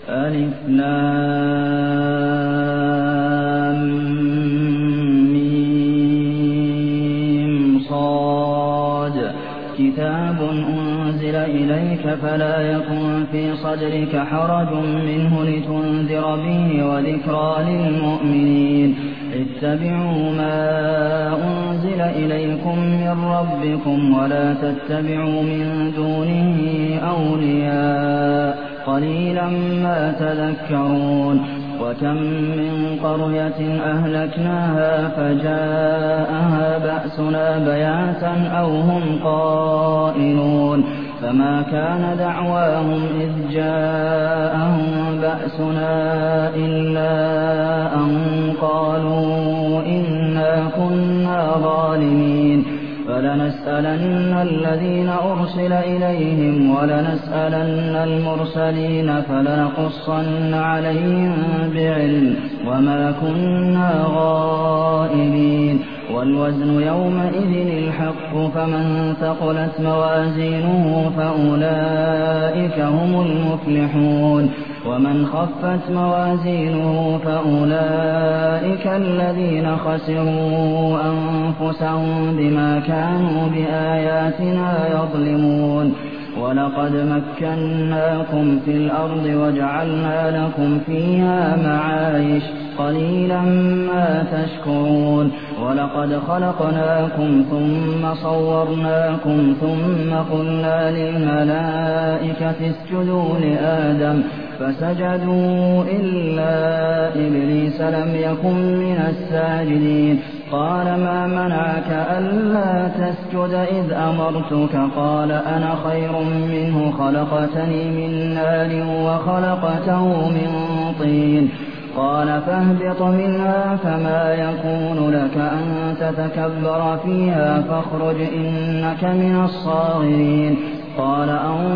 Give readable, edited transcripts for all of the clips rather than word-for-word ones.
ألف لام ميم صاد كتاب أنزل إليك فلا يكن في صدرك حرج منه لتنذر به وذكرى للمؤمنين اتبعوا ما أنزل إليكم من ربكم ولا تتبعوا من دونه أولياء قليلا ما تذكرون وكم من قرية أهلكناها فجاءها بأسنا بياتا أو هم قائلون فما كان دعواهم إذ جاءهم بأسنا إلا أن قالوا إنا كنا ظالمين فلنسألن الذين أرسل إليهم ولنسألن المرسلين فلنقصن عليهم بعلم وما كنا غائبين والوزن يومئذ الحق فمن ثقلت موازينه فأولئك هم المفلحون ومن خفت موازينه فأولئك الذين خسروا أنفسهم بما كانوا بآياتنا يظلمون ولقد مكناكم في الأرض وجعلنا لكم فيها معايش قليلا ما تشكرون ولقد خلقناكم ثم صورناكم ثم قلنا للملائكة اسجدوا لآدم فسجدوا إلا إبليس لم يكن من الساجدين قال ما منعك ألا تسجد إذ أمرتك قال أنا خير منه خلقتني من نار وخلقته من طين قال فاهبط منها فما يكون لك أن تتكبر فيها فاخرج إنك من الصاغرين قال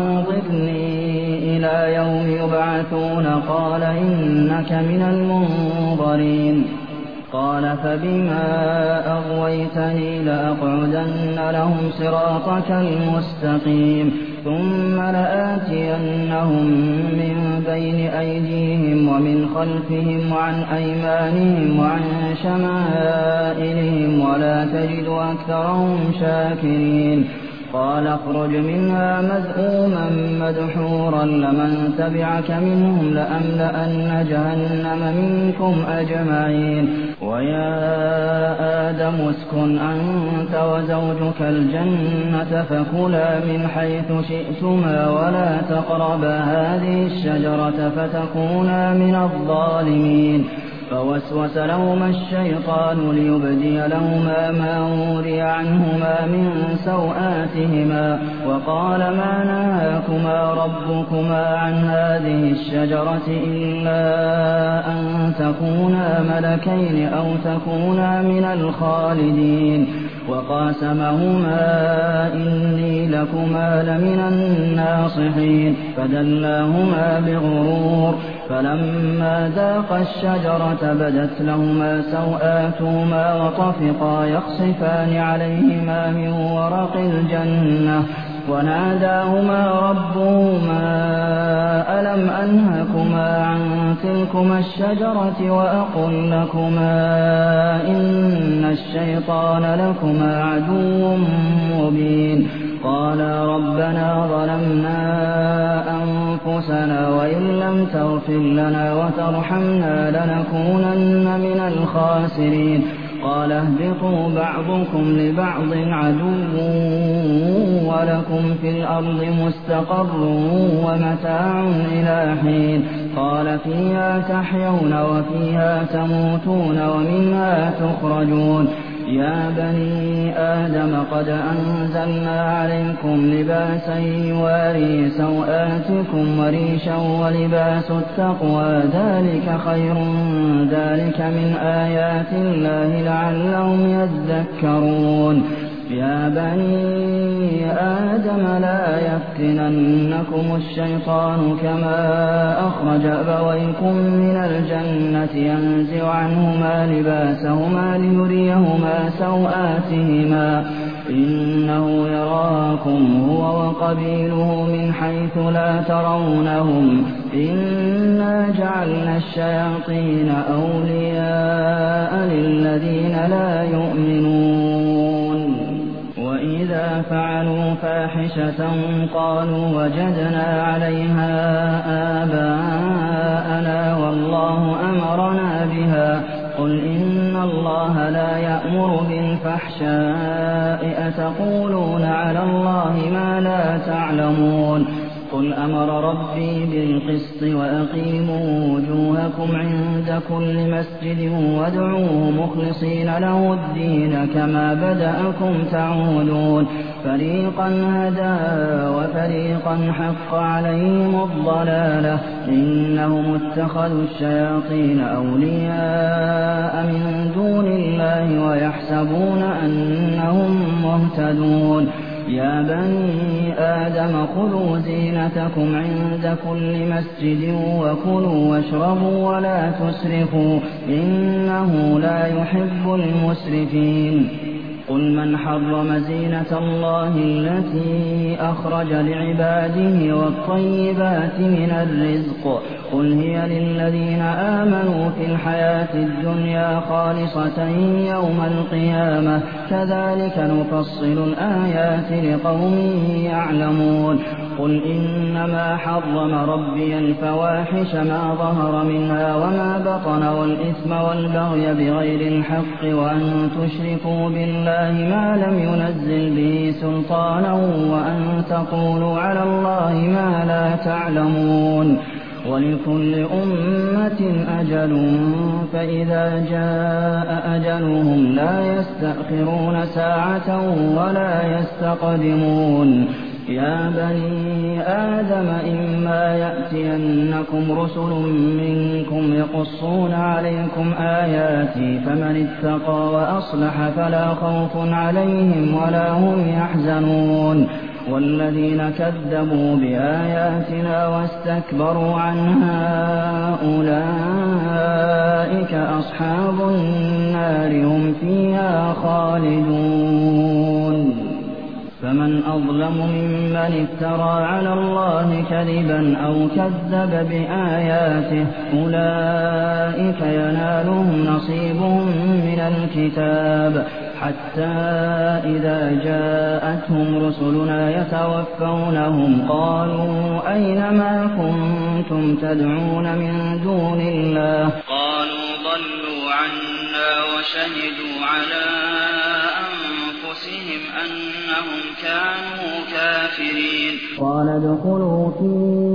أنظرني إلى يوم يبعثون قال إنك من المنظرين قال فبما أغويتني لأقعدن لهم صراطك المستقيم ثم لآتينهم من بين أيديهم ومن خلفهم وعن أيمانهم وعن شمائلهم ولا تجد أكثرهم شاكرين قال اخرج منها مذءوما مدحورا لمن تبعك منهم لأملأن جهنم منكم أجمعين ويا آدم اسكن أنت وزوجك الجنة فكلا من حيث شئتما ولا تقربا هذه الشجرة فتكونا من الظالمين فوسوس لهما الشيطان ليبدي لهما ما وري عنهما من سوآتهما وقال ما نهاكما ربكما عن هذه الشجرة إلا أن تكونا ملكين أو تكونا من الخالدين وقاسمهما إني لكما لمن الناصحين فدلاهما بغرور فلما ذاقا الشجرة بدت لهما سوآتهما وطفقا يخصفان عليهما من ورق الجنة وناداهما ربهما ألم أنهكما عن تلكما الشجرة وأقل لكما إن الشيطان لكما عدو مبين قالا ربنا ظلمنا أنفسنا وإن لم تغفر لنا وترحمنا لنكونن من الخاسرين قال اهبطوا بعضكم لبعض عدو ولكم في الأرض مستقر ومتاع إلى حين قال فيها تحيون وفيها تموتون ومنها تخرجون يا بني آدم قد أنزلنا عليكم لباسا يواري سوآتكم وريشا ولباس التقوى ذلك خير ذلك من آيات الله لعلهم يذكرون يا بني آدم لا يفتننكم الشيطان كما أخرج أبويكم من الجنة ينزع عنهما لباسهما ليريهما سوآتهما إنه يراكم هو وقبيله من حيث لا ترونهم إنا إِنَّا جَعَلْنَا الشَّيَاطِينَ أَوْلِيَاءَ لِلَّذِينَ لَا يُؤْمِنُونَ وَإِذَا فَعَلُوا فَاحِشَةً قَالُوا وَجَدْنَا عَلَيْهَا آبَاءَنَا وَاللَّهُ أَمَرَنَا بِهَا قُلْ إِنَّ اللَّهَ لَا يَأْمُرُ بِالْفَحْشَاءِ أَتَقُولُونَ عَلَى اللَّهِ مَا لَا تَعْلَمُونَ قُلْ أَمَرَ رَبِّي بِالْقِسْطِ وَأَقِيمُوا وُجُوهَكُمْ عِندَ كُلِّ مَسْجِدٍ وَادْعُوهُ مُخْلِصِينَ لَهُ الدِّينَ كَمَا بَدَأَكُمْ تَعُودُونَ فَرِيقًا هَدَىٰ وَفَرِيقًا حَقَّ عَلَيْهِمُ الضَّلَالَةُ إِنَّهُمُ اتَّخَذُوا الشَّيَاطِينَ أَوْلِيَاءَ مِن دُونِ اللَّهِ وَيَحْسَبُونَ أَنَّهُم مُّهْتَدُونَ يَا بَنِي آدَمَ خُذُوا زِينَتَكُمْ عِندَ كُلِّ مَسْجِدٍ وَكُلُوا وَاشْرَبُوا وَلَا تُسْرِفُوا إِنَّهُ لَا يُحِبُّ الْمُسْرِفِينَ قُلْ مَنْ حَرَّمَ زِينَةَ اللَّهِ الَّتِي أَخْرَجَ لِعِبَادِهِ وَالطَّيِّبَاتِ مِنَ الرِّزْقِ قُلْ هِيَ لِلَّذِينَ آمَنُوا فِي الْحَيَاةِ الدُّنْيَا خَالِصَةً يَوْمَ الْقِيَامَةِ كَذَٰلِكَ نُفَصِّلُ الْآيَاتِ لِقَوْمٍ يَعْلَمُونَ قُلْ إِنَّمَا حَرَّمَ رَبِّيَ الْفَوَاحِشَ مَا ظَهَرَ مِنْهَا وَمَا بَطَنَ وَالْإِثْمَ وَالْبَغْيَ بِغَيْرِ الْحَقِّ وَأَن تُشْرِكُوا بِاللَّهِ مَا لَمْ يُنَزِّلْ بِهِ سُلْطَانًا وَأَن تَقُولُوا عَلَى اللَّهِ مَا لَا تَعْلَمُونَ وَلِكُلِّ أُمَّةٍ أَجَلٌ فَإِذَا جَاءَ أَجَلُهُمْ لَا يَسْتَأْخِرُونَ سَاعَةً وَلَا يَسْتَقْدِمُونَ يَا بَنِي آدَمَ إِمَّا يَأْتِيَنَّكُمْ رُسُلٌ مِّنكُمْ يَقُصُّونَ عَلَيْكُمْ آيَاتِي فَمَنِ اتَّقَىٰ وَأَصْلَحَ فَلَا خَوْفٌ عَلَيْهِمْ وَلَا هُمْ يَحْزَنُونَ وَالَّذِينَ كَذَّبُوا بِآيَاتِنَا وَاسْتَكْبَرُوا عَنْهَا أُولَٰئِكَ أَصْحَابُ النَّارِ هُمْ فِيهَا خَالِدُونَ فَمَنْ أَظْلَمُ مِمَّنِ افْتَرَىٰ عَلَى اللَّهِ كَذِبًا أَوْ كَذَّبَ بِآيَاتِهِ أُولَٰئِكَ يَنَالُهُمْ نَصِيبُهُم مِّنَ الْكِتَابِ حَتَّىٰ إِذَا جَاءَتْهُمْ رُسُلُنَا يَتَوَفَّوْنَهُمْ قَالُوا أَيْنَ مَا كُنتُمْ تَدْعُونَ مِن دُونِ اللَّهِ قَالُوا ضَلُّوا عَنَّا وَشَهِدُوا عَلَىٰ أَنفُسِهِمْ أَنَّهُمْ كَانُوا كَافِرِينَ قَالَ ادْخُلُوا فِي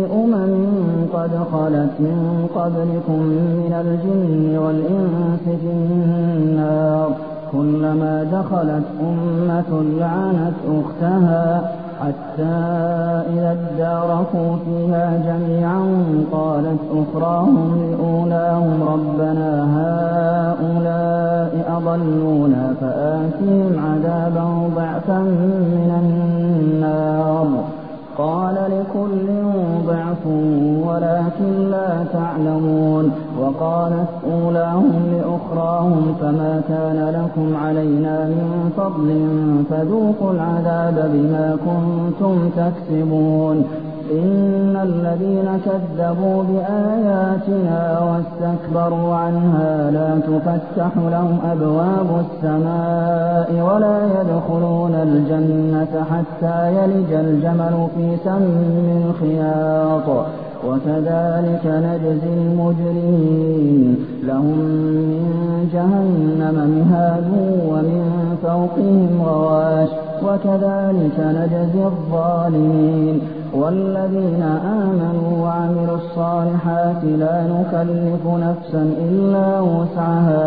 قَدْ خَلَتْ مِن قَبْلِكُم مِّنَ الْجِنِّ وَالْإِنسِ فِي النَّارِ كُلَّمَا دَخَلَتْ أُمَّةٌ لَّعَنَتْ أُخْتَهَا حَتَّىٰ إِذَا ادَّارَكُوا فِيهَا جَمِيعًا قَالَتْ أُخْرَاهُمْ لِأُولَاهُمْ رَبَّنَا هَٰؤُلَاءِ أَضَلُّونَا فَآتِهِمْ عَذَابًا ضِعْفًا مِّنَ النَّارِ قَالَ لِكُلٍّ ضِعْفٌ وَلَٰكِن لَّا تَعْلَمُونَ وَقَالَتْ أُولَاهُمْ لِأُخْرَاهُمْ فَمَا كَانَ لَكُمْ عَلَيْنَا مِن فَضْلٍ فَذُوقُوا الْعَذَابَ بِمَا كُنتُمْ تَكْسِبُونَ إِنَّ الَّذِينَ كَذَّبُوا بِآيَاتِنَا وَاسْتَكْبَرُوا عَنْهَا لَا تُفَتَّحُ لَهُمْ أَبْوَابُ السَّمَاءِ وَلَا يَدْخُلُونَ الْجَنَّةَ حَتَّىٰ يَلِجَ الْجَمَلُ فِي سَمِّ الْخِيَاطِ وَكَذَٰلِكَ نَجْزِي الْمُجْرِمِينَ لَهُم مِّن جَهَنَّمَ مِهَادٌ وَمِن فَوْقِهِمْ غَوَاشٍ وَكَذَٰلِكَ نَجْزِي الظَّالِمِينَ وَالَّذِينَ آمَنُوا وَعَمِلُوا الصَّالِحَاتِ لَا نُكَلِّفُ نَفْسًا إِلَّا وُسْعَهَا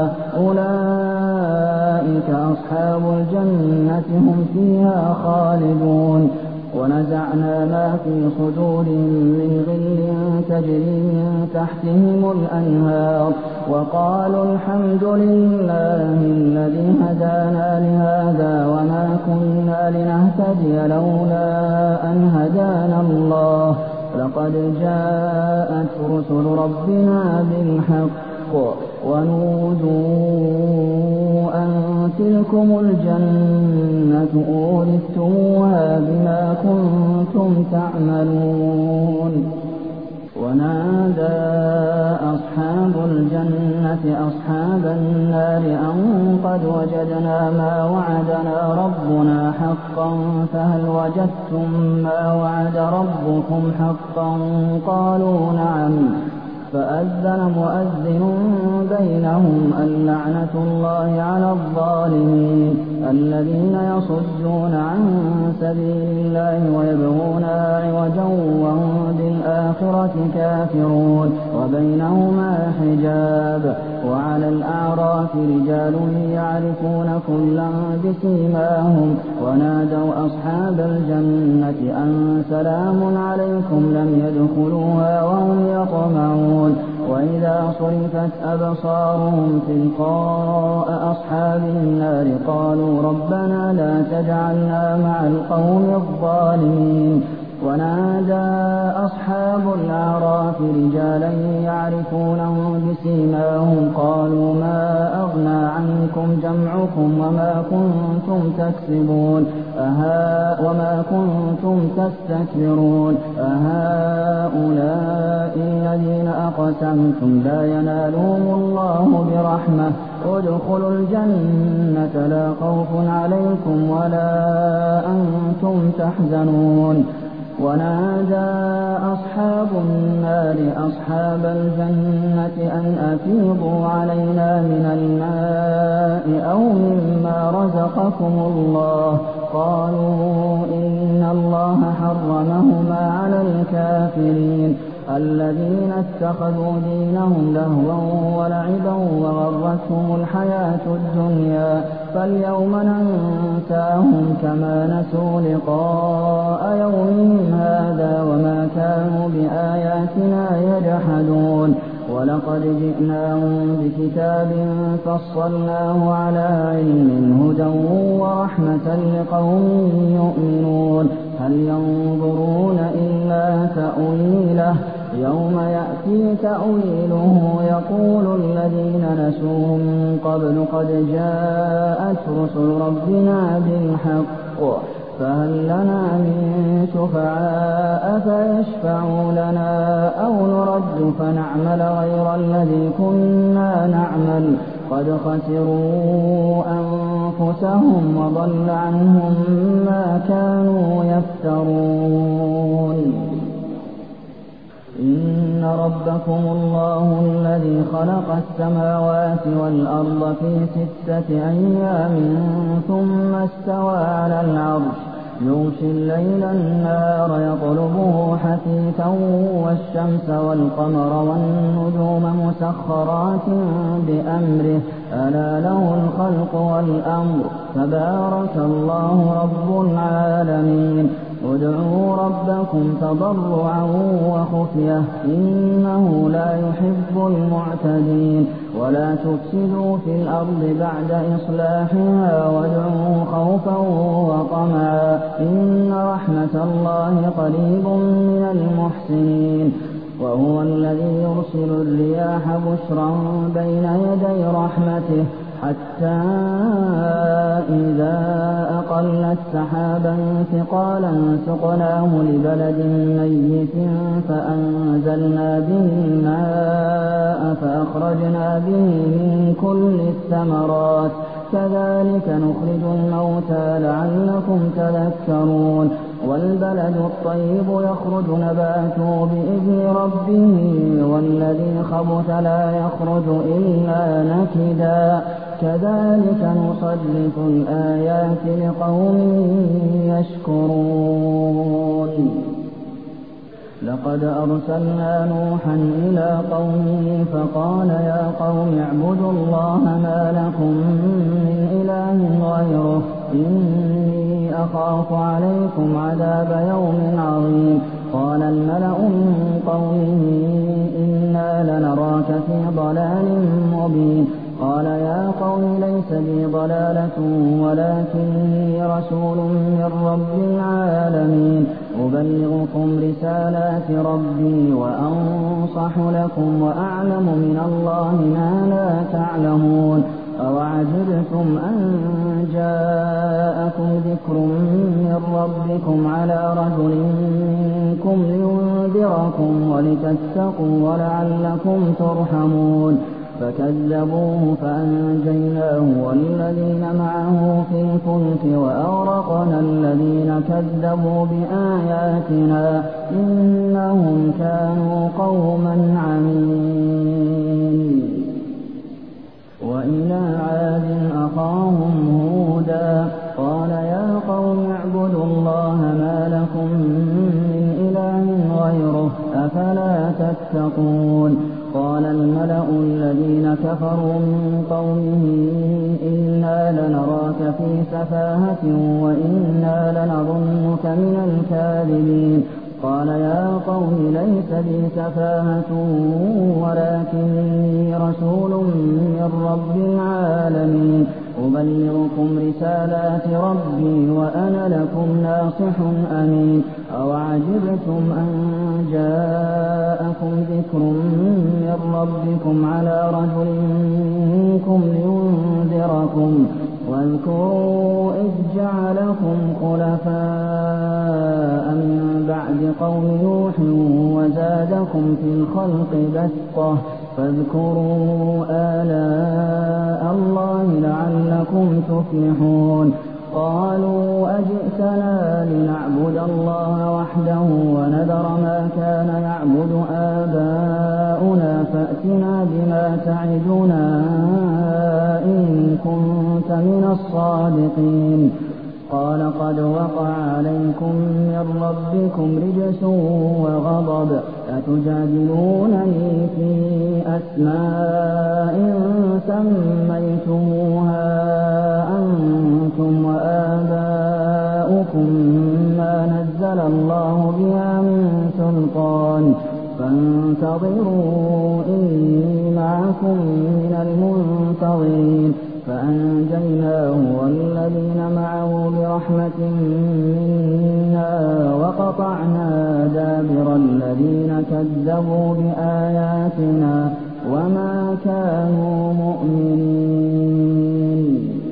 أُولَٰئِكَ أَصْحَابُ الْجَنَّةِ هُمْ فِيهَا خَالِدُونَ وَنَزَعْنَا مَا فِي صُدُورِهِم مِّنْ غِلٍّ تَجْرِي مِن تَحْتِهِمُ الْأَنْهَارُ وَقَالُوا الْحَمْدُ لِلَّهِ الَّذِي هَدَانَا لِهَٰذَا وَمَا كُنَّا لِنَهْتَدِيَ لَوْلَا أَنْ هَدَانَا اللَّهُ لَقَدْ جَاءَتْ رُسُلُ رَبِّنَا بِالْحَقِّ وَنُودُوا أَن تِلْكُمُ الْجَنَّةُ أُورِثْتُمُوهَا بِمَا كُنتُمْ تَعْمَلُونَ ونادى أصحاب الجنة أصحاب النار أن قد وجدنا ما وعدنا ربنا حقا فهل وجدتم ما وعد ربكم حقا قالوا نعم فأذن مؤذن بينهم اللعنة الله على الظالمين الذين يصدون عن سبيل الله ويبغونها عوجا وهم بالآخرة كافرون وبينهما حجاب وعلى الأعراف رجال يعرفون كلا بسيماهم ونادوا أصحاب الجنة أن سلام عليكم لم يدخلوها وهم يطمعون وإذا صرفت أبصارهم تلقاء أصحاب النار قالوا ربنا لا تجعلنا مع القوم الظالمين ونادى أصحاب الأعراف رجالا يعرفونهم بسيماهم قالوا ما أغنى عنكم جمعكم وما كنتم تكسبون وما كنتم تستكبرون أهؤلاء الذين أقسمتم لا ينالهم الله برحمة ادخلوا الجنة لا خوف عليكم ولا أنتم تحزنون ونادى أصحاب النار أصحاب الجنة أن أفيضوا علينا من الماء أو مما رزقكم الله قالوا إن الله حرمهما على الكافرين الذين اتخذوا دينهم لهوا ولعبا وغرتهم الحياة الدنيا فاليوم ننساهم كما نسوا لقاء يومهم هذا وما كانوا بآياتنا يجحدون ولقد جئناهم بكتاب فصلناه على علم هدى ورحمة لقوم يؤمنون هل ينظرون إلا تأويله يوم يأتي تأويله يقول الذين نسوه من قبل قد جاءت رسل ربنا بالحق فهل لنا من شفعاء فيشفعوا لنا أو نرد فنعمل غير الذي كنا نعمل قد خسروا أنفسهم وضل عنهم ما كانوا يفترون إن ربكم الله الذي خلق السماوات والأرض في 6 أيام ثم استوى على العرش يغشي الليل النهار يطلبه حثيثا والشمس والقمر والنجوم مسخرات بأمره ألا له الخلق والأمر تبارك الله رب العالمين ادعوا ربكم تضرعا وخفية إنه لا يحب المعتدين ولا تفسدوا في الأرض بعد إصلاحها وادعوه خوفا وطمعا إن رحمة الله قريب من المحسنين وهو الذي يرسل الرياح بشرا بين يدي رحمته حتى إذا أقلت سحابا ثقالا سقناه لبلد ميت فأنزلنا به الماء فأخرجنا به من كل الثمرات كذلك نخرج الموتى لعلكم تذكرون والبلد الطيب يخرج نباته بإذن ربه والذي خبث لا يخرج إلا نكدا كذلك نصرف الآيات لقوم يشكرون لقد أرسلنا نوحا إلى قومه فقال يا قوم اعبدوا الله ما لكم من إله غيره إني أخاف عليكم عذاب يوم عظيم قال الملأ من قومه إنا لنراك في ضلال مبين قال يا قوم ليس بي ضلالة ولكني رسول من رب العالمين أبلغكم رسالات ربي وأنصح لكم وأعلم من الله ما لا تعلمون أَوَعَجِبْتُمْ أَن جَاءَكُمْ ذِكْرٌ مِّن رَّبِّكُمْ عَلَىٰ رَجُلٍ مِّنكُمْ لِيُنذِرَكُمْ وَلِتَتَّقُوا وَلَعَلَّكُمْ تُرْحَمُونَ فَكَذَّبُوهُ فَأَنجَيْنَاهُ وَالَّذِينَ مَعَهُ فِي الْفُلْكِ وَأَغْرَقْنَا الَّذِينَ كَذَّبُوا بِآيَاتِنَا ۚ إِنَّهُمْ كَانُوا قَوْمًا عَمِينَ وَإِلَىٰ عَادٍ أَخَاهُمْ هُودًا ۚ قَالَ يَا قَوْمِ اعْبُدُوا اللَّهَ مَا لَكُم مِّنْ إِلَٰهٍ غَيْرُهُ ۖ أَفَلَا تَتَّقُونَ قَالَ الْمَلَأُ الَّذِينَ كَفَرُوا مِن قَوْمِهِ إِنَّا لَنَرَاكَ فِي سَفَاهَةٍ وَإِنَّا لَنَظُنُّكَ مِنَ الْكَاذِبِينَ قَالَ يَا قَوْمِ لَيْسَ بِي سَفَاهَةٌ وَلَٰكِنِّي رَسُولٌ مِّن رَّبِّ الْعَالَمِينَ أُبَلِّغُكُمْ رِسَالَاتِ رَبِّي وَأَنَا لَكُمْ نَاصِحٌ أَمِينٌ أَوَعَجِبْتُمْ أَن جَاءَكُمْ ذِكْرٌ مِّن رَّبِّكُمْ عَلَىٰ رَجُلٍ مِّنكُمْ لِيُنذِرَكُمْ وَاذْكُرُوا إِذْ جَعَلَكُمْ خُلَفَاءَ مِن بَعْدِ قَوْمِ نُوحٍ وَزَادَكُمْ فِي الْخَلْقِ بَسْطَةً فَاذْكُرُوا آلَاءَ اللَّهِ لَعَلَّكُمْ تُفْلِحُونَ قَالُوا أَجِئْتَنَا لِنَعْبُدَ اللَّهَ وَحْدَهُ وَنَذَرَ مَا كَانَ يَعْبُدُ آبَاؤُنَا فَأْتِنَا بِمَا تَعِدُنَا إِن كُنتَ مِنَ الصَّادِقِينَ قَالَ قَدْ وَقَعَ عَلَيْكُم مِّن رَّبِّكُمْ رِجْسٌ وَغَضَبٌ أَتُجَادِلُونَنِي فِي أَسْمَاءٍ سَمَّيْتُمُوهَا أَنتُمْ وَآبَاؤُكُم مَّا نَزَّلَ اللَّهُ بِهَا مِن سُلْطَانٍ فَانتَظِرُوا إِنِّي مَعَكُم مِّنَ الْمُنتَظِرِينَ فَأَنجَيْنَاهُ وَالَّذِينَ مَعَهُ بِرَحْمَةٍ مِّنَّا وَقَطَعْنَا دَابِرَ الَّذِينَ كَذَّبُوا بِآيَاتِنَا ۖ وَمَا كَانُوا مُؤْمِنِينَ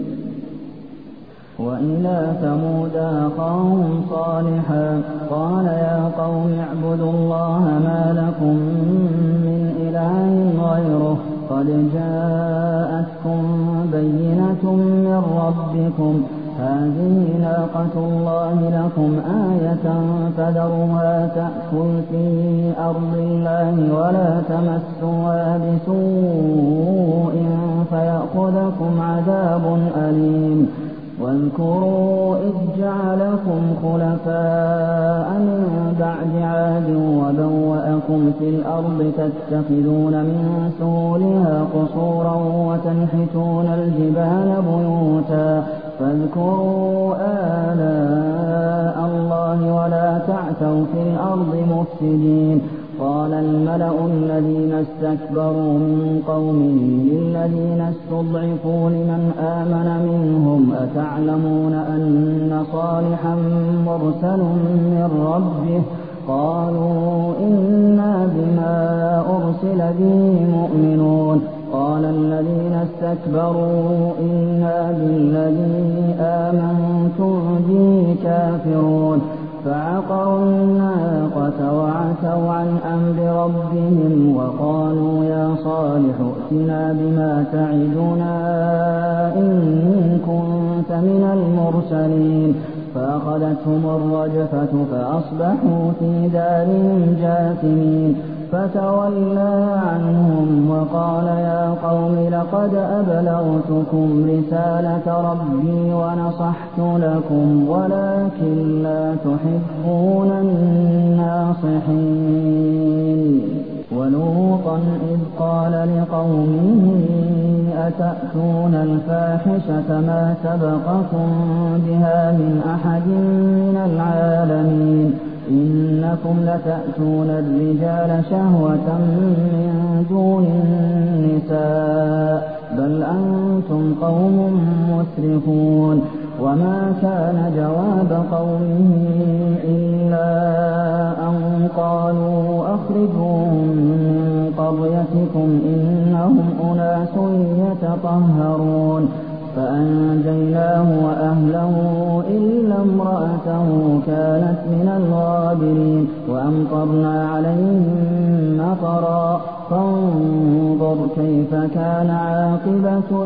وَإِلَىٰ ثَمُودَ أَخَاهُمْ صَالِحًا ۚ قَالَ يَا قَوْمِ اعْبُدُوا اللَّهَ مَا لَكُم مِّنْ إِلَٰهٍ غَيْرُهُ ۖ قَدْ جَاءَتْكُم بَيِّنَةٌ مِّن رَّبِّكُمْ ۖ هَٰذِهِ نَاقَةُ اللَّهِ لَكُمْ آيَةً فَذَرُوهَا تَأْكُلْ فِي أَرْضِ اللَّهِ وَلَا تَمَسُّوهَا بِسُوءٍ فَيَأْخُذَكُمْ عَذَابٌ أَلِيمٌ واذكروا إذ جعلكم خلفاء من بعد عاد وبوأكم في الأرض تتخذون من سهولها قصورا وتنحتون الجبال بيوتا فاذكروا آلاء الله ولا تعثوا في الأرض مفسدين قال الملأ الذين استكبروا من قومه للذين استضعفوا لمن آمن منهم أتعلمون أن صالحا مرسل من ربه قالوا إنا بما أرسل به مؤمنون قال الذين استكبروا إنا بالذي آمنتم به كافرون فعقروا الناقة وعتوا عن أمر ربهم وقالوا يا صالح ائتنا بما تعدنا إن كنت من المرسلين فأخذتهم الرجفة فأصبحوا في دارهم جاثمين فتولى عنهم وقال يا قوم لقد أبلغتكم رسالة ربي ونصحت لكم ولكن لا تحبون الناصحين ولوطا إذ قال لقومه أتأتون الفاحشة ما سبقكم بها من أحد من العالمين إنكم لتأتون الرجال شهوة من دون النساء بل أنتم قوم مسرفون وما كان جواب قومه إلا أن قالوا أخرجوهم من قريتكم إنهم أناس يتطهرون فأنجيناه وأهله إلا امرأته كانت من الغابرين وأمطرنا عليهم مطرا فانظر كيف كان عاقبة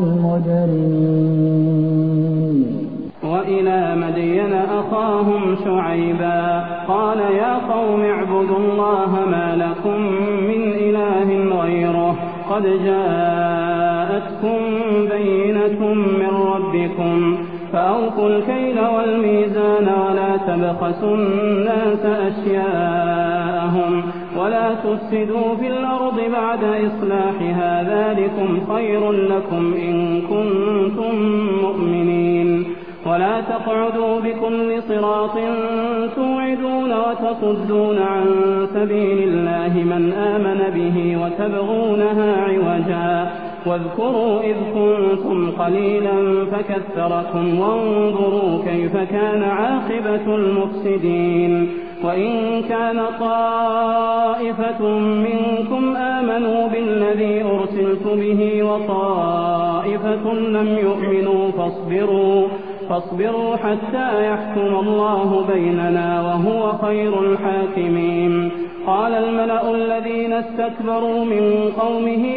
المجرمين. وإلى مدين أخاهم شعيبا قال يا قوم اعبدوا الله ما لكم من إله غيره قد جاءتكم بينة من ربكم فأوفوا الكيل والميزان ولا تبخسوا الناس أشياءهم ولا تفسدوا في الأرض بعد إصلاحها ذلكم خير لكم إن كنتم مؤمنين ولا تقعدوا بكل صراط توعدون وتصدون عن سبيل الله من آمن به وتبغونها عوجا واذكروا إذ كنتم قليلا فكثركم وانظروا كيف كان عاقبة المفسدين. وإن كان طائفة منكم آمنوا بالذي أرسلت به وطائفة لم يؤمنوا فاصبروا حتى يحكم الله بيننا وهو خير الحاكمين. قال الملأ الذين استكبروا من قومه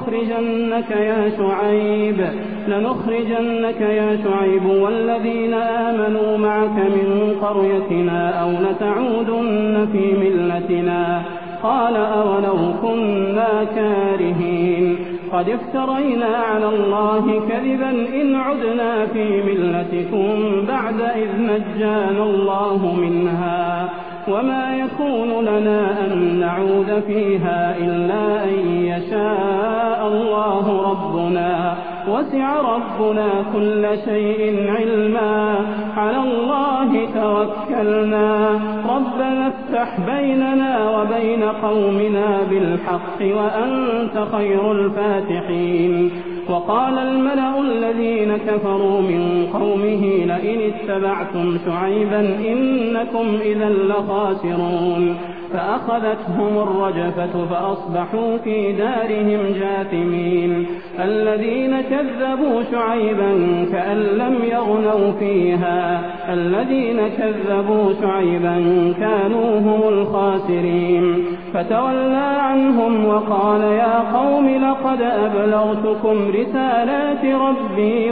لنخرجنك يا شعيب والذين آمنوا معك من قريتنا أو لتعودن في ملتنا قال أولو كنا كارهين قد افترينا على الله كذبا إن عدنا في ملتكم بعد إذ نجانا الله منها وما يكون لنا أن نعود فيها إلا أن يشاء الله ربنا وسع ربنا كل شيء علما على الله توكلنا ربنا افتح بيننا وبين قومنا بالحق وأنت خير الفاتحين. وقال الملأ الذين كفروا من قومه لئن اتبعتم شعيبا إنكم إذا لخاسرون فأخذتهم الرجفة فأصبحوا في دارهم جاثمين. الذين كذبوا شعيبا كأن لم يغنوا فيها الذين كذبوا شعيبا كانوا هم الخاسرين. فتولى عنهم وقال يا قوم لقد أبلغتكم رسالات ربي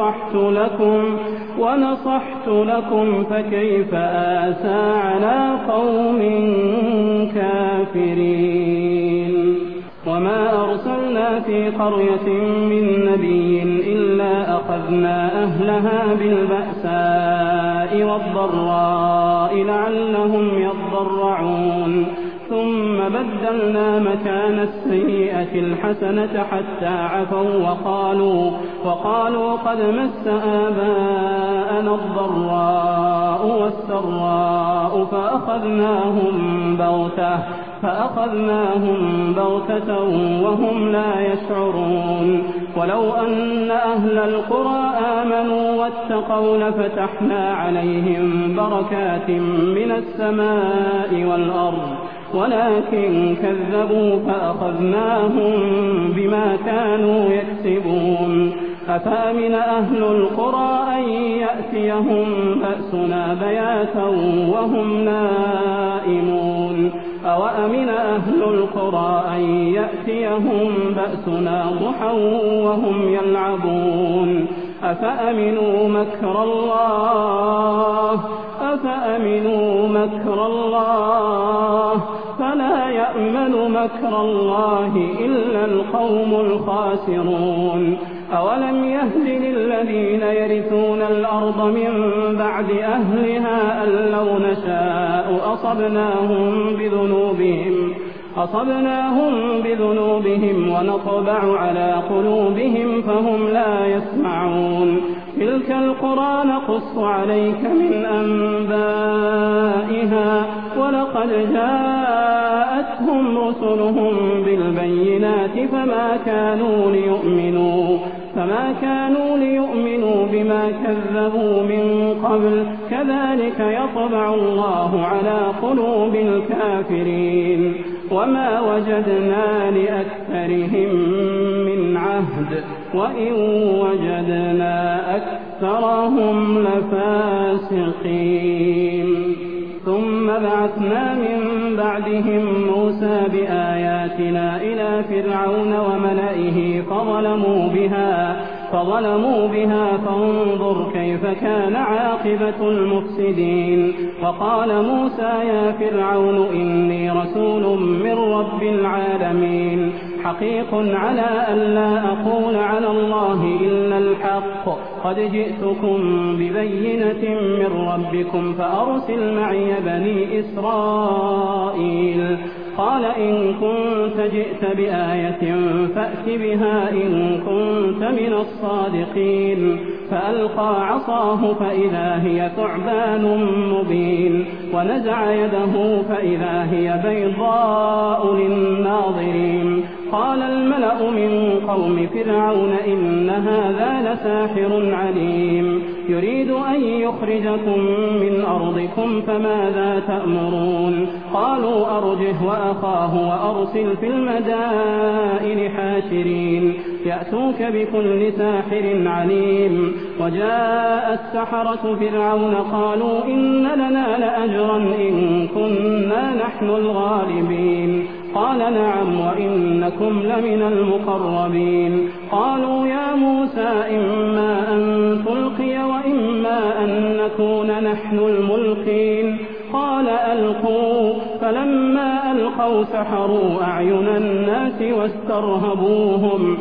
ونصحت لكم فكيف آسى على قوم كافرين. وما أرسلنا في قرية من نبي إلا أخذنا أهلها بالبأساء والضراء لعلهم يضرعون ثم بدلنا مكان السيئة الحسنة حتى عفوا وقالوا قد مس آباءنا الضراء والسراء فأخذناهم بغتة وهم لا يشعرون. ولو أن أهل القرى آمنوا واتقوا لفتحنا عليهم بركات من السماء والأرض ولكن كذبوا فأخذناهم بما كانوا يكسبون. أفأمن أهل القرى أن يأتيهم بأسنا بياتا وهم نائمون أوأمن أهل القرى أن يأتيهم بأسنا ضحى وهم يلعبون أفأمنوا مكر الله فلا يأمن مكر الله إلا القوم الخاسرون. أولم يهد للذين يرثون الأرض من بعد أهلها أن لو نشاء أصبناهم بذنوبهم ونطبع على قلوبهم فهم لا يسمعون. تلك القرى نقص عليك من أنبائها ولقد جاءتهم رسلهم بالبينات فما كانوا ليؤمنوا بما كذبوا من قبل كذلك يطبع الله على قلوب الكافرين. وما وجدنا لأكثرهم من عهد وإن وجدنا أكثرهم لفاسقين. ثم بعثنا من بعدهم موسى بآياتنا إلى فرعون وملئه فظلموا بها فانظر كيف كان عاقبة المفسدين. وقال موسى يا فرعون إني رسول من رب العالمين حقيق على ألا أقول على الله إلا الحق قد جئتكم ببينة من ربكم فأرسل معي بني إسرائيل. قال إن كنت جئت بآية فأت بها إن كنت من الصادقين. فألقى عصاه فإذا هي ثعبان مبين ونزع يده فإذا هي بيضاء للناظرين. قال الملأ من قوم فرعون إن هذا لساحر عليم يريد أن يخرجكم من أرضكم فماذا تأمرون. قالوا أرجه وأخاه وأرسل في المدائن حاشرين يأتوك بكل ساحر عليم. وجاء السحرة فرعون قالوا إن لنا لأجرا إن كنا نحن الغالبين. قال نعم وإنكم لمن المقربين. قالوا يا موسى إما أن تلقي وإما أن نكون نحن الملقين. قال ألقوا. فلما ألقوا سحروا أعين الناس واسترهبوهم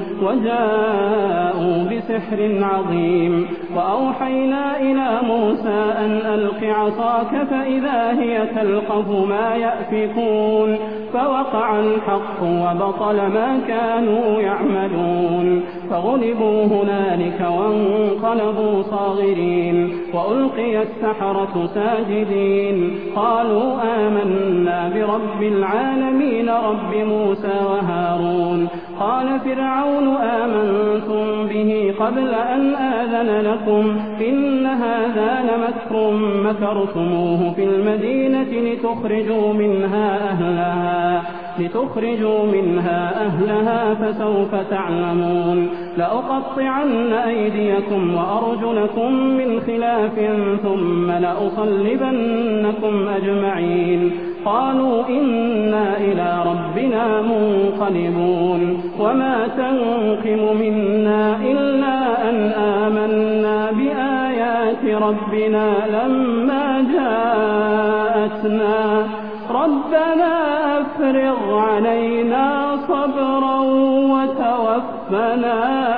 وجاءوا بسحر عظيم. وأوحينا إلى موسى أن ألق عصاك فإذا هي تلقف ما يأفكون. فوقع الحق وبطل ما كانوا يعملون. فغلبوا هنالك وانقلبوا صاغرين وألقي السحرة ساجدين. قالوا آمنا برب العالمين رب موسى وهارون. قال فرعون آمنتم به قبل أن آذن لكم إن هذا لمكر مكرتموه في المدينة لتخرجوا منها أهلها فسوف تعلمون. لأقطعن أيديكم وأرجلكم من خلاف ثم لأصلبنكم أجمعين. قالوا إنا إلى ربنا منقلبون. وما تنقم منا إلا أن آمنا بآيات ربنا لما جاءتنا ربنا أفرغ علينا صبرا وتوفنا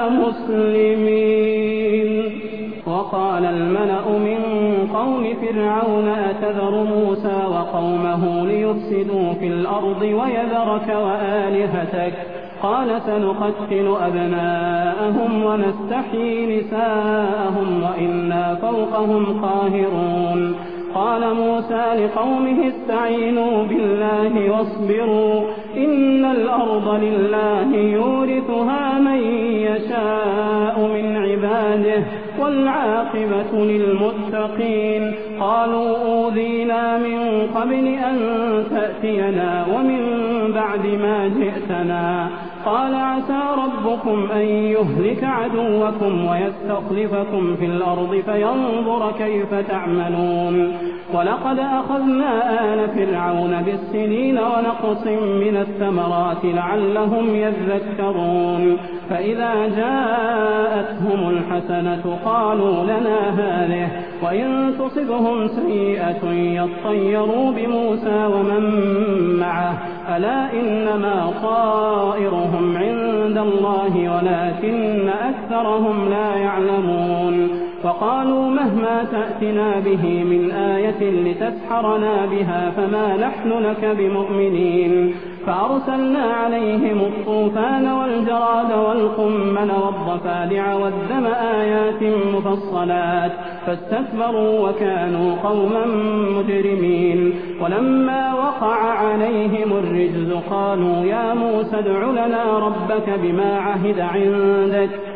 مسلمين. وقال الملأ من قوم فرعون أتذر موسى وقومه ليفسدوا في الأرض ويذرك وآلهتك قال سنقتل أبناءهم ونستحيي نساءهم وإنا فوقهم قاهرون. قال موسى لقومه استعينوا بالله واصبروا إن الأرض لله يورثها من يشاء من عباده والعاقبة للمتقين. قالوا أوذينا من قبل أن تأتينا ومن بعد ما جئتنا. قال عسى ربكم أن يهلك عدوكم ويستخلفكم في الأرض فينظر كيف تعملون. ولقد أخذنا آل فرعون بالسنين ونقص من الثمرات لعلهم يذكرون. فإذا جاءتهم الحسنة قالوا لنا هذه وإن تصبهم سيئة يطيروا بموسى ومن معه ألا إنما طائرهم عند الله ولكن أكثرهم لا يعلمون. وقالوا مهما تأتنا به من آية لتسحرنا بها فما نحن لك بمؤمنين. فأرسلنا عليهم الطوفان والجراد والقمل والضفادع والدم آيات مفصلات فاستكبروا وكانوا قوما مجرمين. ولما وقع عليهم الرجز قالوا يا موسى ادع لنا ربك بما عهد عندك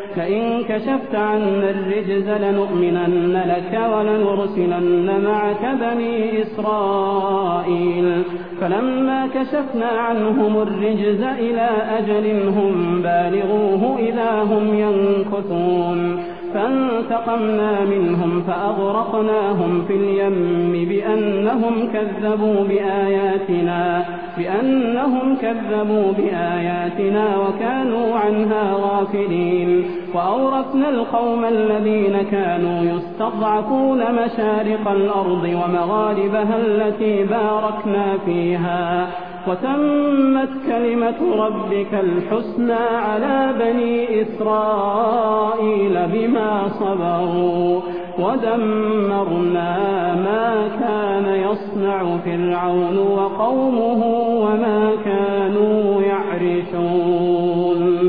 لئن كشفت عنا الرجز لنؤمنن لك ولنرسلن معك بني إسرائيل فلما كشفنا عنهم الرجز إلى أجل هم بالغوه إذا هم ينكثون فانتقمنا منهم فأغرقناهم في اليم بأنهم كذبوا بآياتنا وكانوا عنها غافلين وأورثنا القوم الذين كانوا يستضعفون مشارق الأرض ومغاربها التي باركنا فيها وتمت كلمة ربك الحسنى على بني إسرائيل بما صبروا ودمرنا ما كان يصنع فرعون وقومه وما كانوا يعرشون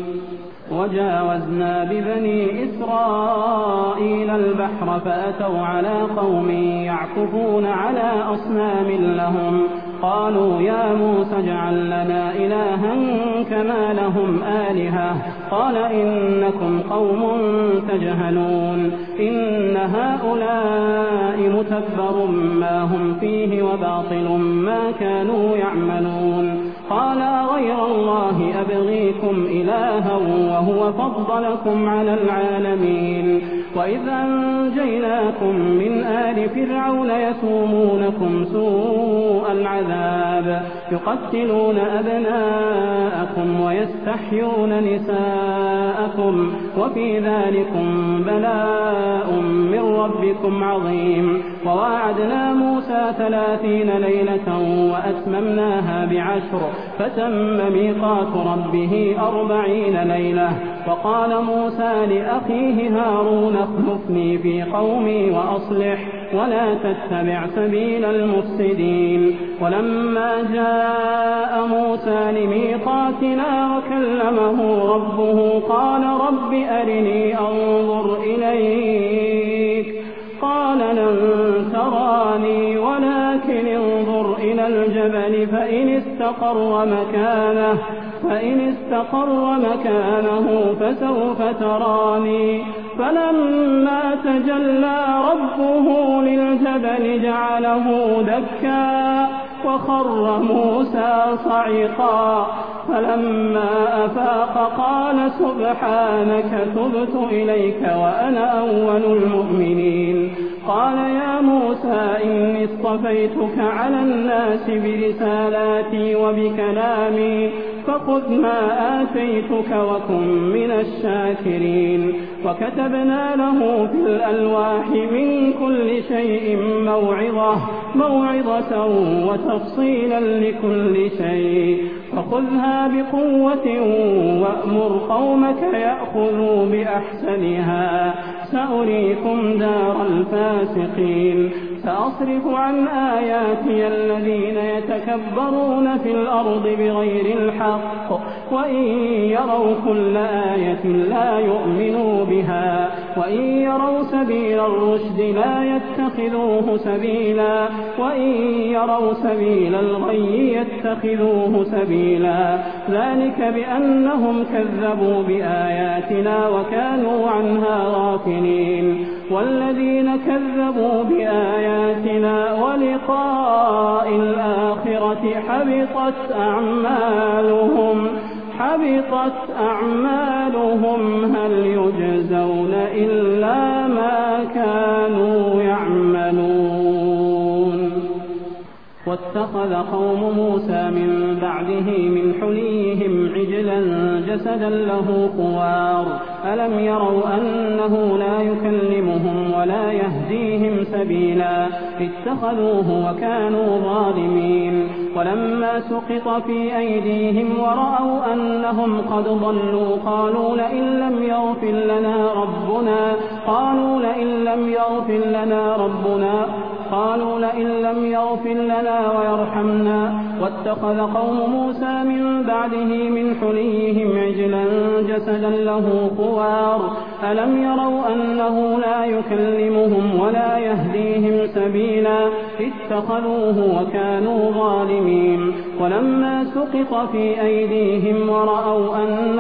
وجاوزنا ببني إسرائيل البحر فأتوا على قوم يعكفون على أصنام لهم قالوا يا موسى اجعل لنا إلها كما لهم آلهة قال إنكم قوم تجهلون إن هؤلاء متبر ما هم فيه وباطل ما كانوا يعملون قال غير الله أبغيكم إلها وهو فضلكم على العالمين وإذ أنجيناكم من آل فرعون يسومونكم سوء العذاب يقتلون أبناءكم ويستحيون نساءكم وفي ذلكم بلاء من ربكم عظيم وواعدنا موسى 30 ليلة وأتممناها ب10 فتم ميقات ربه 40 ليلة وقال موسى لأخيه هارون اخلفني في قومي وأصلح ولا تتبع سبيل المفسدين ولما جاء موسى لميقاتنا وكلمه ربه قال رب أرني أنظر إليك قال لن تراني ولكن انظر إلى الجبل فإن استقر مكانه فسوف تراني فلما تجلى ربه للجبل جعله دكا وخر موسى صعقا فلما أفاق قال سبحانك تبت إليك وأنا أول المؤمنين قال يا موسى إني اصطفيتك على الناس برسالاتي وبكلامي فخذ ما آتيتك وكن من الشاكرين وكتبنا له في الألواح من كل شيء موعظة وتفصيلا لكل شيء فخذها بقوة وأمر قومك يأخذوا بأحسنها سأريكم دار الفاسقين سأصرف عن آياتي الذين يتكبرون في الأرض بغير الحق وإن يروا كل آية لا يؤمنوا بها وإن يروا سبيل الرشد لا يتخذوه سبيلا وإن يروا سبيل الغي يتخذوه سبيلا ذلك بأنهم كذبوا بآياتنا وكانوا عنها غافلين والذين كذبوا بآياتنا ولقاء الآخرة حبطت أعمالهم هل يجزون إلا ما كانوا يعملون واتخذ قوم موسى من بعده من حليهم عجلا جسدا له خوار ألم يروا أنه لا يكلمهم ولا يهديهم سبيلا اتخذوه وكانوا ظالمين ولما سقط في أيديهم ورأوا أنهم قد ضلوا قالوا لئن لم يغفر لنا ويرحمنا واتخذ قوم موسى من بعده من حليهم عجلا جسدا له خوار ألم يروا أنه لا يكلمهم ولا يهديهم سبيلا اتخذوه وكانوا ظالمين ولما سقط في أيديهم ورأوا أنهم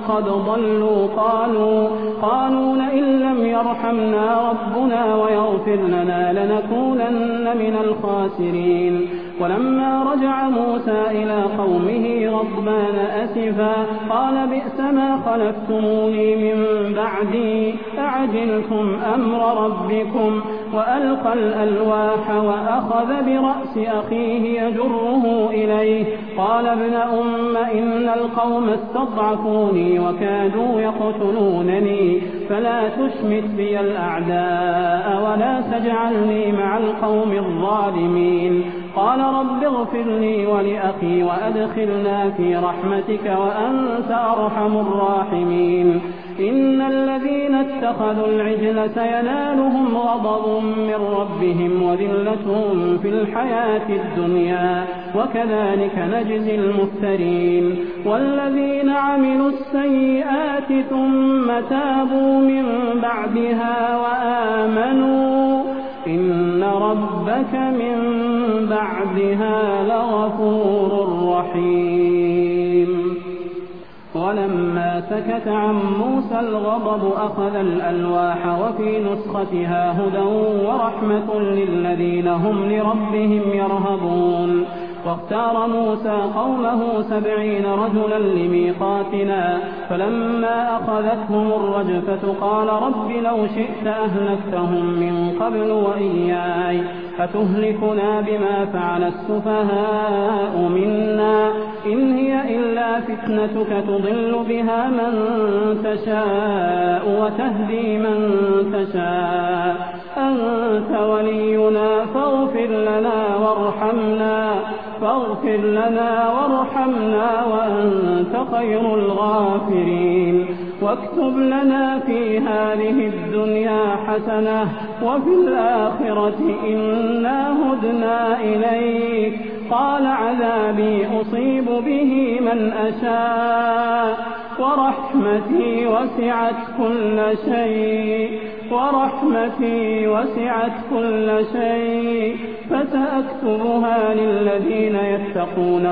قد ضلوا قالوا لئن لم يرحمنا ربنا ويغفر لنا لنكونن من الخاسرين. ولما رجع موسى إلى قومه غضبان أسفا قال بئس ما خلفتموني من بعدي أعجلتم أمر ربكم وألقى الألواح وأخذ برأس أخيه يجره إليه قال ابن أم إن القوم استضعفوني وكادوا يقتلونني فلا تشمت بي الأعداء ولا تجعلني مع القوم الظالمين. قال رب اغفر لي ولأخي وأدخلنا في رحمتك وأنت أرحم الراحمين. إن الذين اتخذوا العجل سينالهم غضب من ربهم وذلة في الحياة الدنيا وكذلك نجزي المفترين. والذين عملوا السيئات ثم تابوا من بعدها وآمنوا إن ربك من بعدها لغفور رحيم. ولما سكت عن موسى الغضب أخذ الألواح وفي نسختها هدى ورحمة للذين هم لربهم يرهبون. واختار موسى قومه 70 رجلا لميقاتنا فلما أخذتهم الرجفة قال رب لو شئت أهلكتهم من قبل وإياي أتهلكنا بما فعل السفهاء منا إن هي إلا فتنتك تضل بها من تشاء وتهدي من تشاء أنت ولينا فاغفر لنا وارحمنا وأنت خير الغافرين. واكتب لنا في هذه الدنيا حسنة وفي الآخرة إنا هدنا إليك. قال عذابي أصيب به من أشاء ورحمتي وسعت كل شيء فسأكتبها للذين يتقون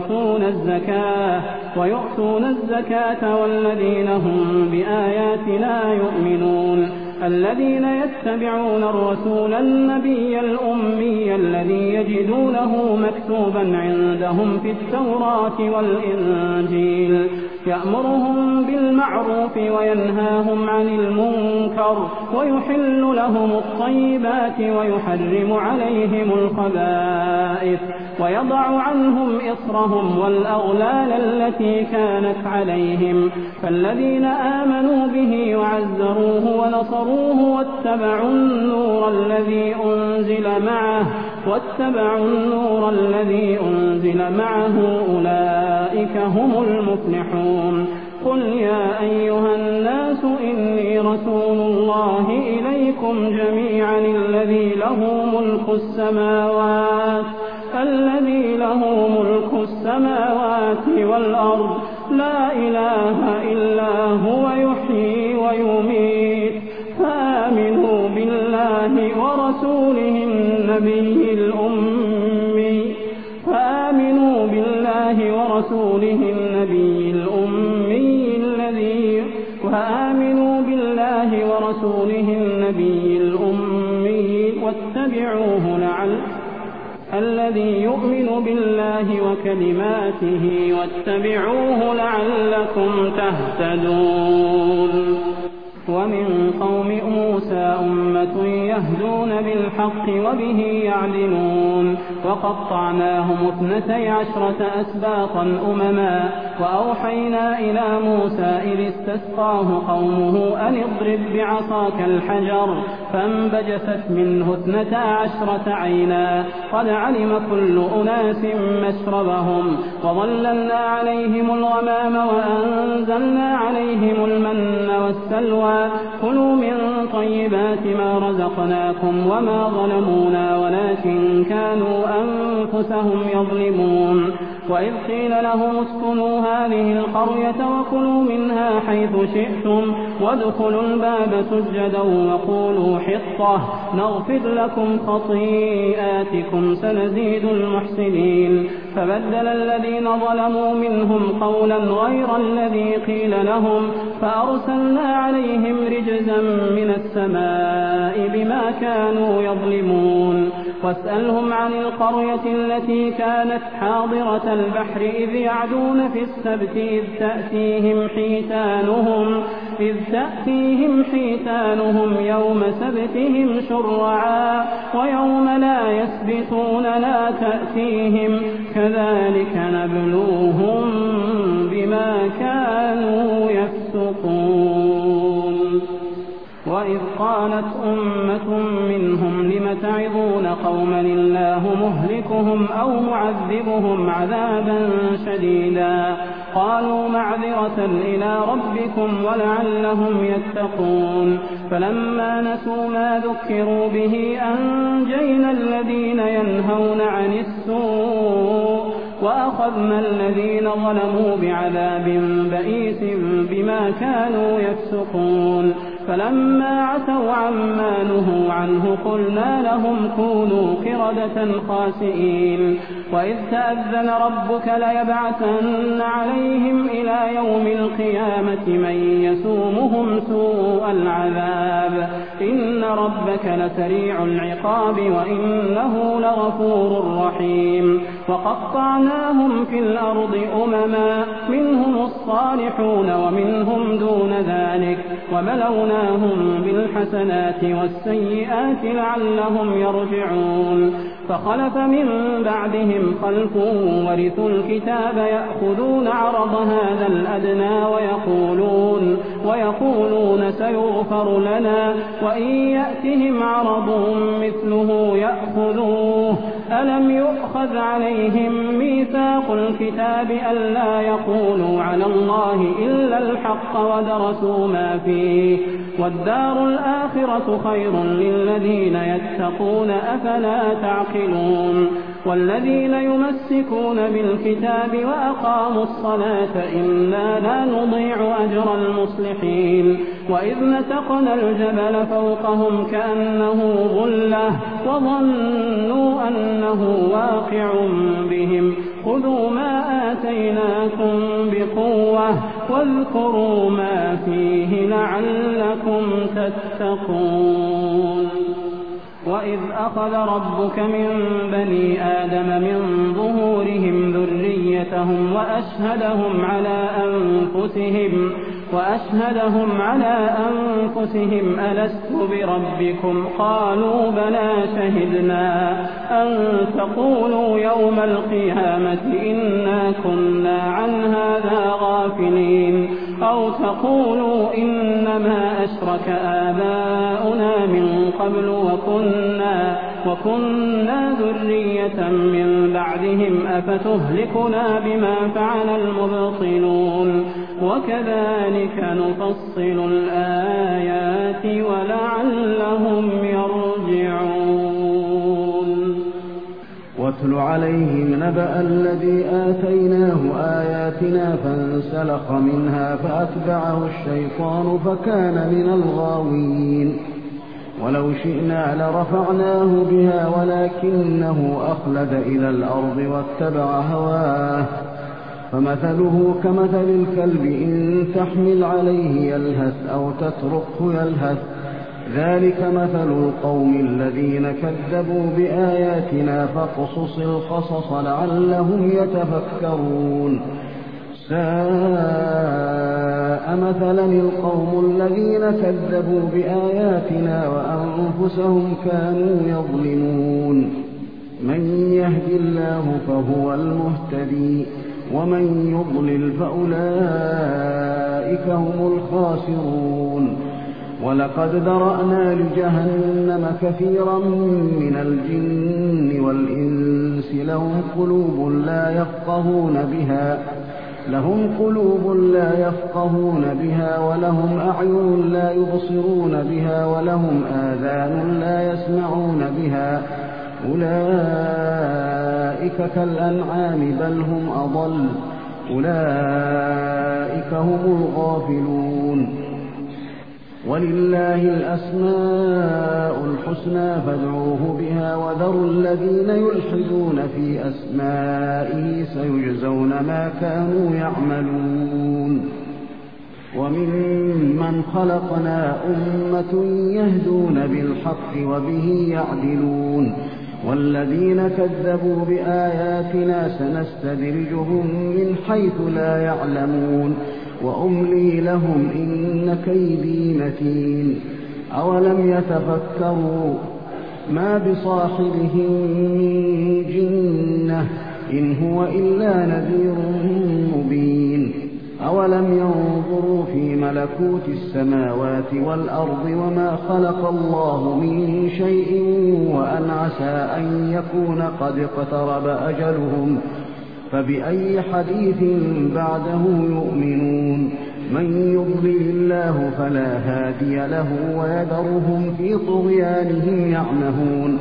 ويؤتون الزكاة والذين هم بآياتنا يؤمنون. الذين يتبعون الرسول النبي الأمي الذي يجدونه مكتوبا عندهم في التوراة والإنجيل يأمرهم بالمعروف وينهاهم عن المنكر ويحل لهم الطيبات ويحرم عليهم الخبائث ويضع عنهم إصرهم والأغلال التي كانت عليهم. فالذين آمنوا به وعزروه ونصروه واتبعوا النور الذي أنزل معه أولئك هم المفلحون. قل يا أيها الناس إني رسول الله إليكم جميعا الذي له ملك السماوات والأرض لا إله إلا هو يحيي ويميت. فآمنوا بالله ورسوله النبي الأمي الذي يؤمن بالله وكلماته واتبعوه لعلكم تهتدون. ومن قوم موسى أمة يهدون بالحق وبه يعدلون. وقطعناهم 12 أسباطا أمما وأوحينا إلى موسى إذ استسقاه قومه أن اضرب بعصاك الحجر فانبجست منه 12 عينا قد علم كل أناس مشربهم وظللنا عليهم الغمام وأنزلنا عليهم المن والسلوى كلوا من طيبات ما رزقناكم وما ظلمونا ولكن كانوا أنفسهم يظلمون. وإذ قيل لهم اسكنوا هذه القرية وكلوا منها حيث شئتم وادخلوا الباب سجدا وقولوا حطة نغفر لكم خطيئاتكم سنزيد المحسنين. فبدل الذين ظلموا منهم قولا غير الذي قيل لهم فأرسلنا عليهم رجزا من السماء بما كانوا يظلمون. واسألهم عن القرية التي كانت حاضرة البحر إذ يعدون في السبت إذ تأتيهم حيتانهم يوم سبتهم شرعا ويوم لا يسبتون لا تأتيهم كذلك نبلوهم بما كانوا يفسقون. وإذ قالت أمة منهم لم تعظون قوما الله مهلكهم أو معذبهم عذابا شديدا قالوا معذرة إلى ربكم ولعلهم يتقون. فلما نسوا ما ذكروا به أنجينا الذين ينهون عن السوء وأخذنا الذين ظلموا بعذاب بئيس بما كانوا يفسقون. فلما عتوا عما نهوا عنه قلنا لهم كونوا قردة خاسئين. وإذ تأذن ربك ليبعثن عليهم إلى يوم القيامة من يسومهم سوء العذاب إن ربك لسريع العقاب وإنه لغفور رحيم. وقطعناهم في الأرض أمما منهم الصالحون ومنهم دون ذلك وبلوناهم بالحسنات والسيئات لعلهم يرجعون. فخلف من بعدهم خلف ورثوا الكتاب يأخذون عرض هذا الأدنى ويقولون سيغفر لنا وإن يأتهم عرض مثله يأخذوه. ألم يؤخذ عليهم ميثاق الكتاب ألا يقولوا على الله إلا الحق ودرسوا ما فيه والدار الآخرة خير للذين يتقون أفلا تعقلون. والذين يمسكون بالكتاب وأقاموا الصلاة إنا لا نضيع أجر المصلحين. وإذ نتقنا الجبل فوقهم كأنه ظلة وظنوا أنه واقع بهم خذوا ما آتيناكم بقوة واذكروا ما فيه لعلكم تتقون. وإذ أخذ ربك من بني آدم من ظهورهم ذريتهم وأشهدهم على أنفسهم ألست بربكم قالوا بلى شهدنا أن تقولوا يوم القيامة إنا كنا عن هذا غافلين أو تقولوا إنما أشرك آباؤنا من قبل وكنا ذرية من بعدهم أفتهلكنا بما فعل المبطلون وكذلك نفصل الآيات ولعلهم يرجعون. واتل عليهم نبأ الذي آتيناه آياتنا فانسلخ منها فأتبعه الشيطان فكان من الغاوين. ولو شئنا لرفعناه بها ولكنه أخلد إلى الأرض واتبع هواه فمثله كمثل الكلب إن تحمل عليه يلهث أو تتركه يلهث ذلك مثل القوم الذين كذبوا بآياتنا فاقصص القصص لعلهم يتفكرون. ساء مثلا القوم الذين كذبوا بآياتنا وأنفسهم كانوا يظلمون. من يهد الله فهو المهتدي ومن يضلل فأولئك هم الخاسرون. ولقد ذرأنا لجهنم كثيرا من الجن والإنس لهم قلوب لا يفقهون بها ولهم أعين لا يبصرون بها ولهم آذان لا يسمعون بها أولئك كالأنعام بل هم أضل أولئك هم الغافلون. ولله الأسماء الحسنى فادعوه بها وذروا الذين يلحدون في أسمائه سيجزون ما كانوا يعملون. وممن خلقنا أمة يهدون بالحق وبه يعدلون والذين كذبوا بآياتنا سنستدرجهم من حيث لا يعلمون وأملي لهم إن كيدي متين. أولم يتفكروا ما بصاحبهم من جنة إن هو إلا نذير مبين. أولم ينظروا في ملكوت السماوات والأرض وما خلق الله من شيء وأن عسى أن يكون قد اقترب أجلهم فبأي حديث بعده يؤمنون. من يضلل الله فلا هادي له ويذرهم في طغيانهم يعمهون.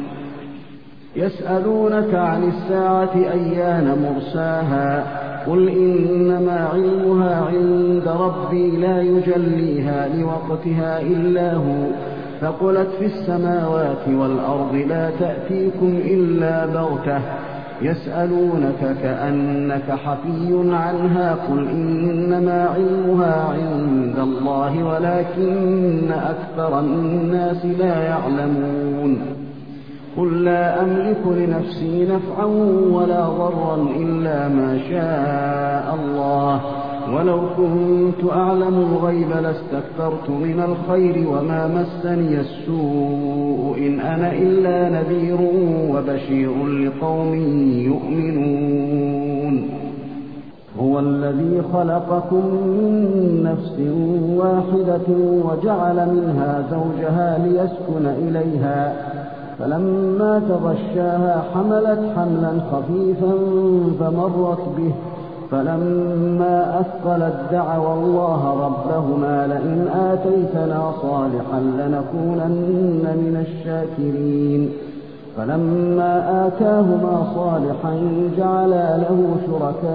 يسألونك عن الساعة أيان مرساها قل إنما علمها عند ربي لا يجليها لوقتها إلا هو ثقلت في السماوات والأرض لا تأتيكم إلا بغتة يسألونك كأنك حفي عنها قل إنما علمها عند الله ولكن أكثر الناس لا يعلمون. قل لا أملك لنفسي نفعا ولا ضرا إلا ما شاء الله ولو كنت أعلم الغيب لاستكثرت من الخير وما مسني السوء إن أنا إلا نذير وبشير لقوم يؤمنون. هو الذي خلقكم من نفس واحدة وجعل منها زوجها ليسكن إليها فلما تغشاها حملت حملا خفيفا فمرت به فلما أثقلت دعوا الله ربهما لئن آتيتنا صالحا لنكونن من الشاكرين. فلما آتاهما صالحا جعلا له شركاء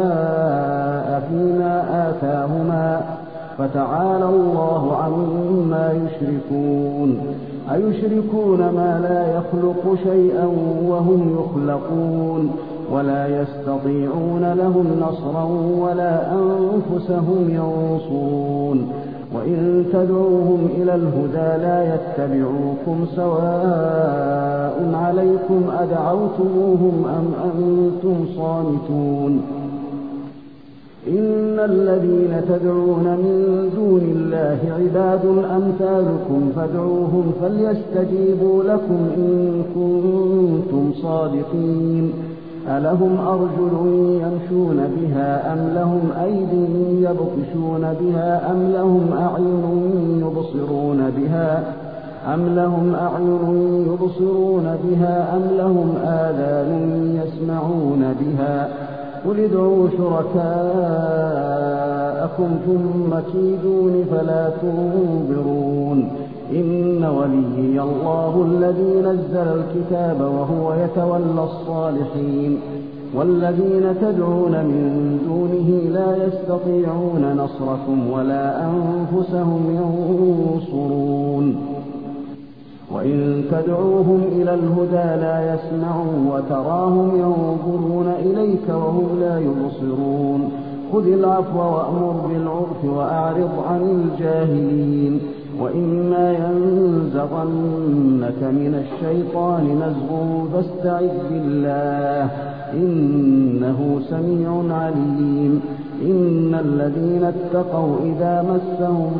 فيما آتاهما فتعالى الله عما يشركون. أيشركون ما لا يخلق شيئا وهم يخلقون ولا يستطيعون لهم نصرا ولا أنفسهم ينصرون. وإن تدعوهم إلى الهدى لا يتبعوكم سواء عليكم أدعوتموهم أم أنتم صامتون. إن الذين تدعون من دون الله عباد أمثالكم فادعوهم فليستجيبوا لكم إن كنتم صادقين. ألهم أرجل يمشون بها أم لهم أيد يبطشون بها أم لهم أعين يبصرون بها أم لهم آذان يسمعون بها قل ادعوا شركاءكم ثم كيدون فلا تنظرون. إن وليي الله الذي نزل الكتاب وهو يتولى الصالحين. والذين تدعون من دونه لا يستطيعون نصركم ولا أنفسهم ينصرون. وإن تدعوهم إلى الهدى لا يسمعوا وتراهم ينظرون إليك وهم لا يبصرون. خذ العفو وأمر بالعرف وأعرض عن الجاهلين. وإما ينزغنك من الشيطان نزغ فاستعذ بالله إنه سميع عليم. إن الذين اتقوا إذا مسهم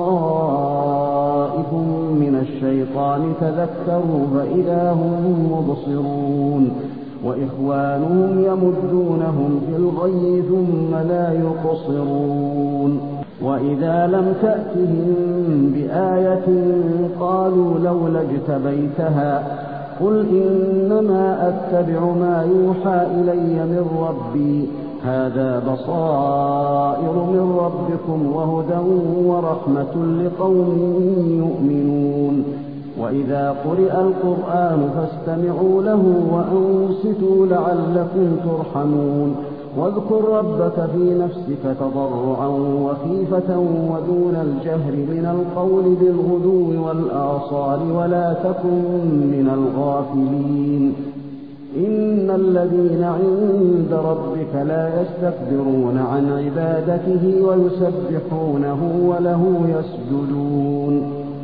طائف من الشيطان تذكروا فإذا هم مبصرون. وإخوانهم يمدونهم في الغي ثم لا يقصرون. وإذا لم تأتهم بآية قالوا لولا اجتبيتها قل إنما أتبع ما يوحى إلي من ربي هذا بصائر من ربكم وهدى ورحمة لقوم يؤمنون. وإذا قرئ القرآن فاستمعوا له وأنصتوا لعلكم ترحمون. واذكر ربك في نفسك تضرعا وخيفة ودون الجهر من القول بالغدو والآصال ولا تكن من الغافلين إن الذين عند ربك لا يستكبرون عن عبادته ويسبحونه وله يسجدون